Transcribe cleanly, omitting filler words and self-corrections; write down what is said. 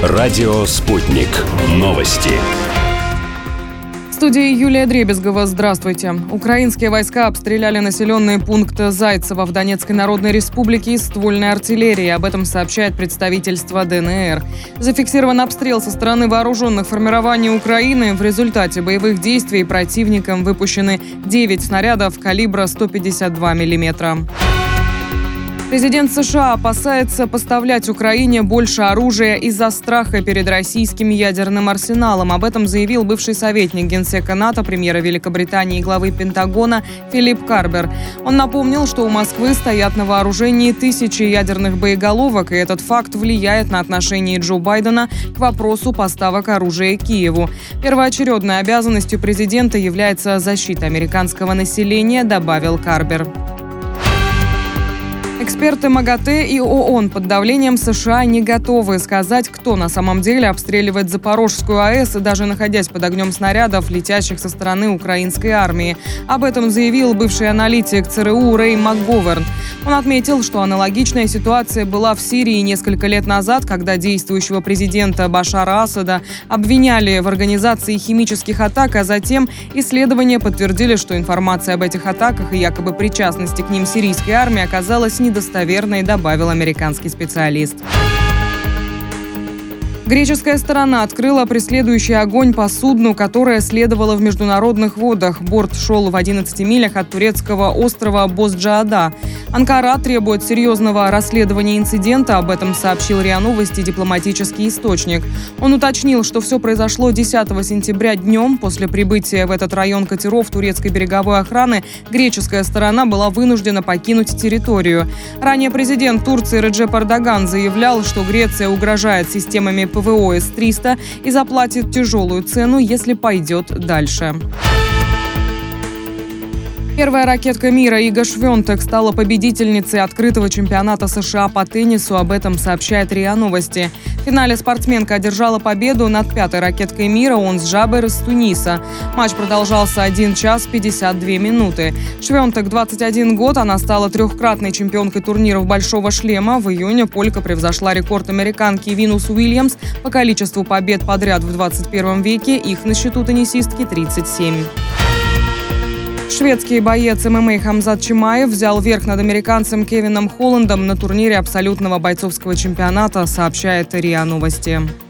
Радио «Спутник». Новости. В студии Юлия Дребезгова. Здравствуйте. Украинские войска обстреляли населенный пункт Зайцево в Донецкой Народной Республике из ствольной артиллерии. Об этом сообщает представительство ДНР. Зафиксирован обстрел со стороны вооруженных формирований Украины. В результате боевых действий противником выпущены 9 снарядов калибра 152 мм. Президент США опасается поставлять Украине больше оружия из-за страха перед российским ядерным арсеналом. Об этом заявил бывший советник генсека НАТО, премьера Великобритании и главы Пентагона Филипп Карбер. Он напомнил, что у Москвы стоят на вооружении тысячи ядерных боеголовок, и этот факт влияет на отношение Джо Байдена к вопросу поставок оружия Киеву. Первоочередной обязанностью президента является защита американского населения, добавил Карбер. Эксперты МАГАТЭ и ООН под давлением США не готовы сказать, кто на самом деле обстреливает Запорожскую АЭС, даже находясь под огнем снарядов, летящих со стороны украинской армии. Об этом заявил бывший аналитик ЦРУ Рэй МакГоверн. Он отметил, что аналогичная ситуация была в Сирии несколько лет назад, когда действующего президента Башара Асада обвиняли в организации химических атак, а затем исследования подтвердили, что информация об этих атаках и якобы причастности к ним сирийской армии оказалась недостоверной, добавил американский специалист. Греческая сторона открыла преследующий огонь по судну, которое следовало в международных водах. Борт шел в 11 милях от турецкого острова Бозджаада. Анкара требует серьезного расследования инцидента. Об этом сообщил РИА Новости дипломатический источник. Он уточнил, что все произошло 10 сентября днем. После прибытия в этот район катеров турецкой береговой охраны греческая сторона была вынуждена покинуть территорию. Ранее президент Турции Реджеп Эрдоган заявлял, что Греция угрожает системами ПВО С-300 и заплатит тяжелую цену, если пойдет дальше. Первая ракетка мира Ига Швентек стала победительницей открытого чемпионата США по теннису. Об этом сообщает РИА Новости. В финале спортсменка одержала победу над пятой ракеткой мира Онс Джабер из Туниса. Матч продолжался 1 час 52 минуты. Швентек 21 год. Она стала трехкратной чемпионкой турниров «Большого шлема». В июне полька превзошла рекорд американки Винус Уильямс по количеству побед подряд в 21 веке. Их на счету теннисистки 37. Шведский боец ММА Хамзат Чимаев взял верх над американцем Кевином Холландом на турнире абсолютного бойцовского чемпионата, сообщает РИА Новости.